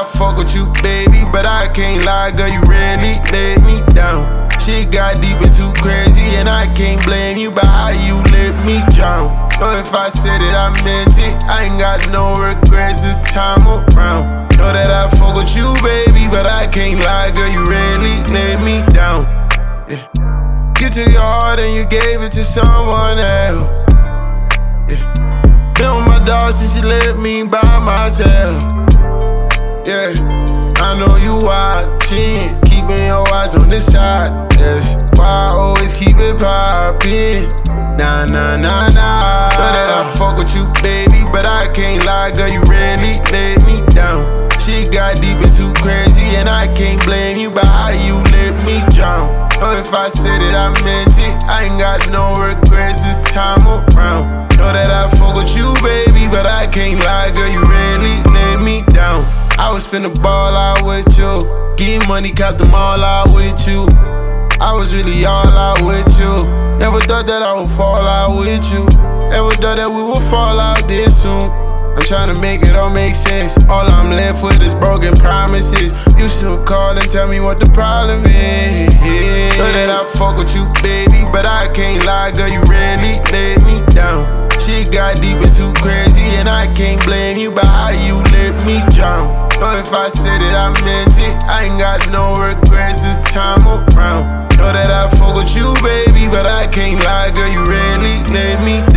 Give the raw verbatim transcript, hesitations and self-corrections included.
fuck with you, baby, but I can't lie, girl, you really let me down. Shit got deep and too crazy, and I can't blame you by how you let me drown. Know if I said it, I meant it. I ain't got no regrets this time around. Know that I fuck with you, baby, but I can't lie, girl, you really let me down. Yeah. You took your heart and you gave it to someone else. Yeah. Been with my dog since you left me by myself. Yeah. I know you watching, keeping your eyes on this side. That's why I always keep it poppin'. Nah, nah, nah, nah. Know that I fuck with you, baby, but I can't lie, girl, you really let me down. Shit got deep and too crazy, and I can't blame you by how you let me drown. Know if I said it, I meant it. I ain't got no regrets this time around. Know that I fuck with you, baby, but I can't lie, girl, you really let me down. I was finna ball out with you, get money, cop them all out with you. I was really all out with you. Never thought that I would fall out with you. Never thought that we would fall out this soon. I'm tryna make it all make sense. All I'm left with is broken promises. You should call and tell me what the problem is. Know that I fuck with you, baby, but I can't lie, girl, you really let me down. Shit got deep and too crazy, and I can't blame you by how you let me drown. Know if I said it, I meant it. I ain't got no regrets this time around. Know that I fuck with you, baby, but I can't lie, girl, you really let me